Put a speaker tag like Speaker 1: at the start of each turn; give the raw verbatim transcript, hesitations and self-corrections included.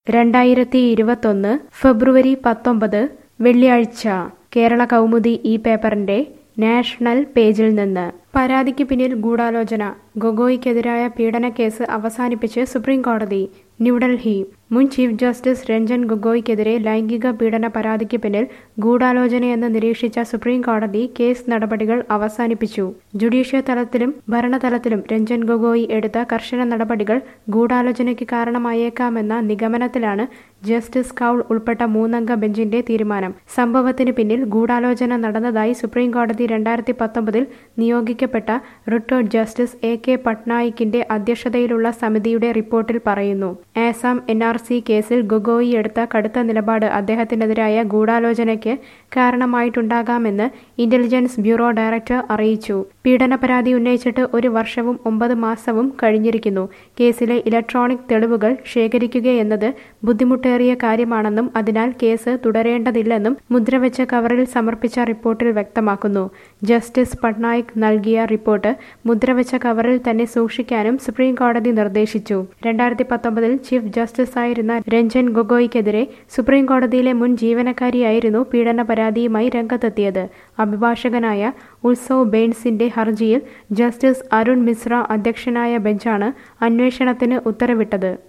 Speaker 1: രണ്ടായിരത്തി ഇരുപത്തൊന്ന് ഫെബ്രുവരി പത്തൊമ്പത് വെള്ളിയാഴ്ച കേരള കൗമുദി ഈ പേപ്പറിന്റെ നാഷണൽ പേജിൽ നിന്ന് പരാതിക്ക് പിന്നിൽ ഗൂഢാലോചന ഗൊഗോയിക്കെതിരായ പീഡനക്കേസ് അവസാനിപ്പിച്ച് സുപ്രീം കോടതി ന്യൂഡൽഹി മുൻ ചീഫ് ജസ്റ്റിസ് രഞ്ജൻ ഗൊഗോയിക്കെതിരെ ലൈംഗിക പീഡന പരാതിക്ക് പിന്നിൽ ഗൂഢാലോചനയെന്ന് നിരീക്ഷിച്ച സുപ്രീം കോടതി കേസ് നടപടികൾ അവസാനിപ്പിച്ചു. ജുഡീഷ്യൽ തലത്തിലും ഭരണതലത്തിലും രഞ്ജൻ ഗൊഗോയി എടുത്ത കർശന നടപടികൾ ഗൂഢാലോചനയ്ക്ക് കാരണമായേക്കാമെന്ന നിഗമനത്തിലാണ് ജസ്റ്റിസ് കൗൾ ഉൾപ്പെട്ട മൂന്നംഗ ബെഞ്ചിന്റെ തീരുമാനം. സംഭവത്തിന് പിന്നിൽ ഗൂഢാലോചന നടന്നതായി സുപ്രീം കോടതി രണ്ടായിരത്തി പത്തൊമ്പതിൽ നിയോഗിക്കപ്പെട്ട റിട്ടയർഡ് ജസ്റ്റിസ് എ കെ പട്നായിക്കിന്റെ അധ്യക്ഷതയിലുള്ള സമിതിയുടെ റിപ്പോർട്ടിൽ പറയുന്നു. ആസാം എൻ ആർ സി കേസിൽ ഗൊഗോയി എടുത്ത കടുത്ത നിലപാട് അദ്ദേഹത്തിനെതിരായ ഗൂഢാലോചനയ്ക്ക് കാരണമായിട്ടുണ്ടാകാമെന്ന് ഇന്റലിജൻസ് ബ്യൂറോ ഡയറക്ടർ അറിയിച്ചു. പീഡന പരാതി ഉന്നയിച്ചിട്ട് ഒരു വർഷവും ഒമ്പത് മാസവും കഴിഞ്ഞിരിക്കുന്നു. കേസിലെ ഇലക്ട്രോണിക് തെളിവുകൾ ശേഖരിക്കുകയെന്നത് ബുദ്ധിമുട്ടേറിയ കാര്യമാണെന്നും അതിനാൽ കേസ് തുടരേണ്ടതില്ലെന്നും മുദ്രവെച്ച കവറിൽ സമർപ്പിച്ച റിപ്പോർട്ടിൽ വ്യക്തമാക്കുന്നു. ജസ്റ്റിസ് പട്നായിക് നൽകിയ റിപ്പോർട്ട് മുദ്രവെച്ച കവറിൽ തന്നെ സൂക്ഷിക്കാനും സുപ്രീം കോടതി നിർദ്ദേശിച്ചു. രണ്ടായിരത്തി പത്തൊമ്പതിൽ ചീഫ് ജസ്റ്റിസായിരുന്ന രഞ്ജൻ ഗൊഗോയിക്കെതിരെ സുപ്രീം കോടതിയിലെ മുൻ ജീവനക്കാരിയായിരുന്നു പീഡന പരാതിയുമായി രംഗത്തെത്തിയത്. അഭിഭാഷകനായ ഉത്സവ് ബെയ്ൻസിന്റെ ഹർജിയിൽ ജസ്റ്റിസ് അരുൺ മിശ്ര അധ്യക്ഷനായ ബെഞ്ചാണ് അന്വേഷണത്തിന് ഉത്തരവിട്ടത്.